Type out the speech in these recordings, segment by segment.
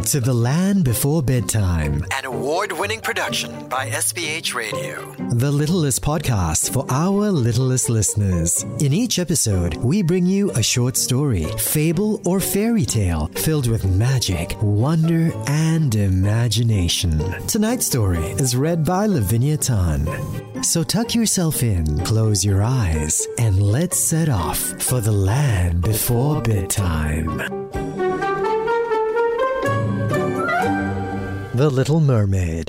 to The Land Before Bedtime, an award-winning production by SBH Radio. the littlest podcast for our littlest listeners. In each episode, we bring you a short story, fable, or fairy tale filled with magic, wonder, and imagination. Tonight's story is read by Lavinia Tan. So tuck yourself in, close your eyes, and let's set off for The Land Before Bedtime. The Little Mermaid.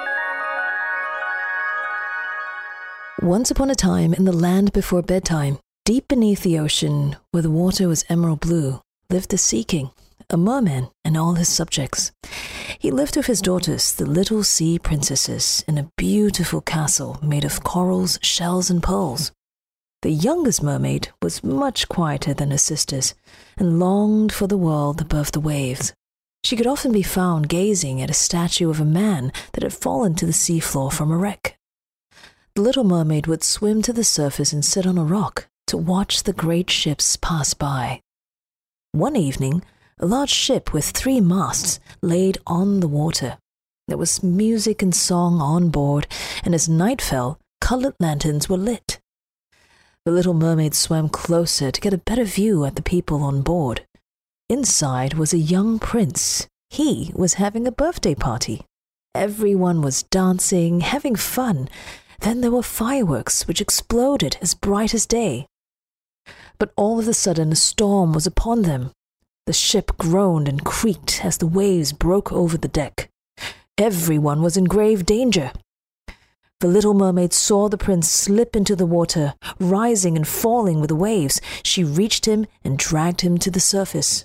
Once upon a time in the land before bedtime, deep beneath the ocean, where the water was emerald blue, lived a sea king, a merman, and all his subjects. He lived with his daughters, the little sea princesses, in a beautiful castle made of corals, shells, and pearls. The youngest mermaid was much quieter than her sisters and longed for the world above the waves. She could often be found gazing at a statue of a man that had fallen to the seafloor from a wreck. The little mermaid would swim to the surface and sit on a rock to watch the great ships pass by. One evening, a large ship with 3 masts laid on the water. There was music and song on board, and as night fell, colored lanterns were lit. The little mermaid swam closer to get a better view at the people on board. Inside was a young prince. He was having a birthday party. Everyone was dancing, having fun. Then there were fireworks which exploded as bright as day. But all of a sudden a storm was upon them. The ship groaned and creaked as the waves broke over the deck. Everyone was in grave danger. The little mermaid saw the prince slip into the water, rising and falling with the waves. She reached him and dragged him to the surface.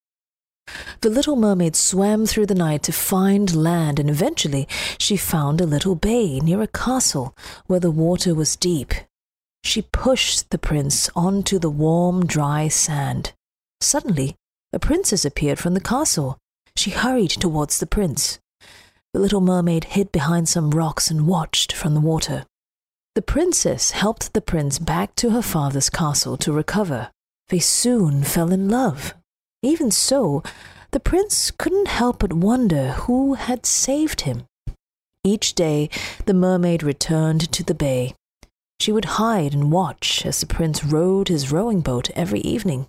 The little mermaid swam through the night to find land, and eventually she found a little bay near a castle where the water was deep. She pushed the prince onto the warm, dry sand. Suddenly, a princess appeared from the castle. She hurried towards the prince. The little mermaid hid behind some rocks and watched from the water. The princess helped the prince back to her father's castle to recover. They soon fell in love. Even so, the prince couldn't help but wonder who had saved him. Each day, the mermaid returned to the bay. She would hide and watch as the prince rowed his rowing boat every evening.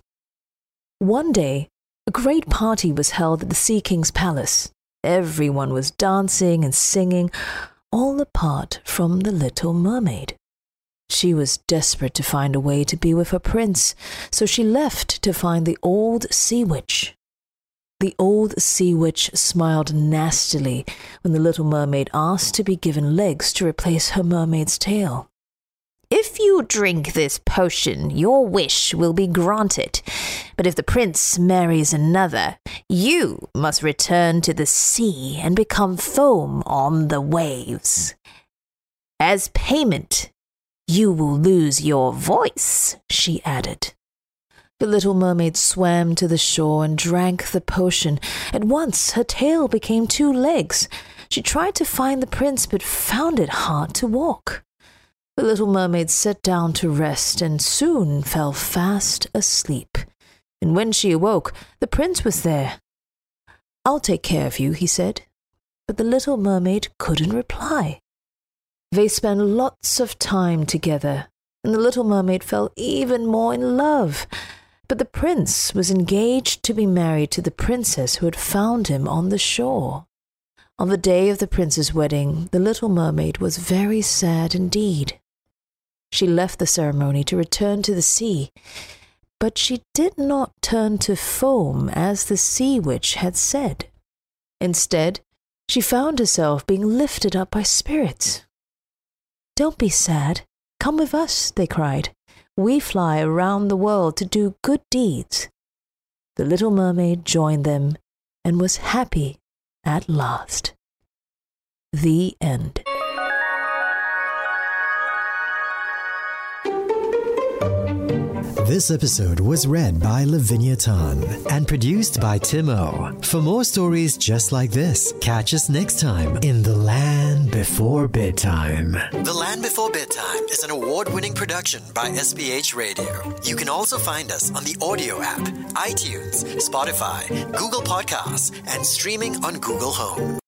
One day, a great party was held at the Sea King's palace. Everyone was dancing and singing, all apart from the little mermaid. She was desperate to find a way to be with her prince, so she left to find the old sea witch. The old sea witch smiled nastily when the little mermaid asked to be given legs to replace her mermaid's tail. If you drink this potion, your wish will be granted. But if the prince marries another, you must return to the sea and become foam on the waves. As payment, you will lose your voice, she added. The little mermaid swam to the shore and drank the potion. At once, her tail became 2 legs. She tried to find the prince, but found it hard to walk. The little mermaid sat down to rest and soon fell fast asleep. And when she awoke, the prince was there. "I'll take care of you," he said. But the little mermaid couldn't reply. They spent lots of time together, and the little mermaid fell even more in love. But the prince was engaged to be married to the princess who had found him on the shore. On the day of the prince's wedding, the little mermaid was very sad indeed. She left the ceremony to return to the sea, but she did not turn to foam as the sea witch had said. Instead, she found herself being lifted up by spirits. "Don't be sad. Come with us," they cried. "We fly around the world to do good deeds." The little mermaid joined them and was happy at last. The end. This episode was read by Lavinia Tan and produced by Tim O. For more stories just like this, catch us next time in The Land Before Bedtime. The Land Before Bedtime is an award-winning production by SBH Radio. You can also find us on the Audio app, iTunes, Spotify, Google Podcasts, and streaming on Google Home.